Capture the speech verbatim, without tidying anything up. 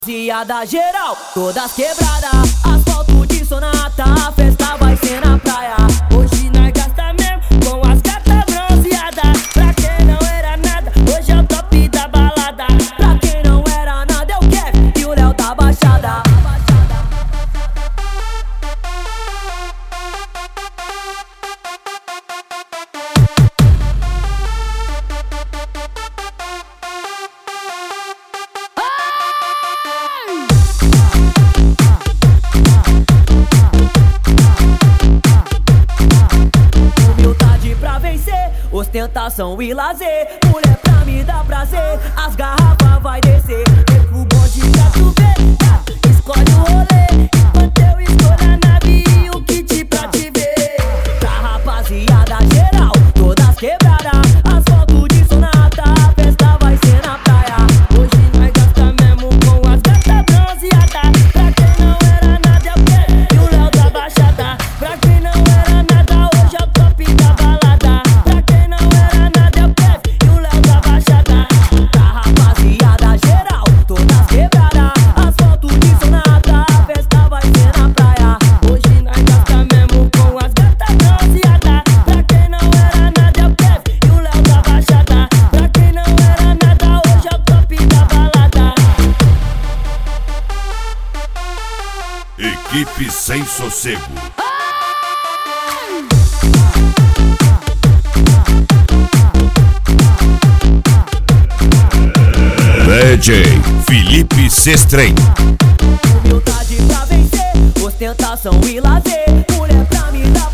Rapaziada geral, todas quebradas, asfalto de sonata, a festa vai ser na praia. Hoje nós gasta mesmo com as gatas bronzeadas. Pra quem não era nada, hoje é o top da balada. Pra quem não era nada, é o Kevin e o Léo da Baixada. Ostentação e lazer, mulher pra me dar prazer, as garrafas vai descer. Vem pro bonde pra tu ver, escolhe o rolê, enquanto eu escolho a nave e o kit pra te ver. Pra rapaziada geral, todas quebradas, asfalto de sonata, a festa vai ser na praia. Hoje nós gasta mesmo com as gatas bronzeadas. Pra quem não era nada, é o Kevin e o Léo da Baixada. Pra quem não era nada, hoje é o top da balada. Equipe Sem Sossego. D J Felipe Sestrem. Humildade pra vencer, ostentação e lazer, mulher pra me dar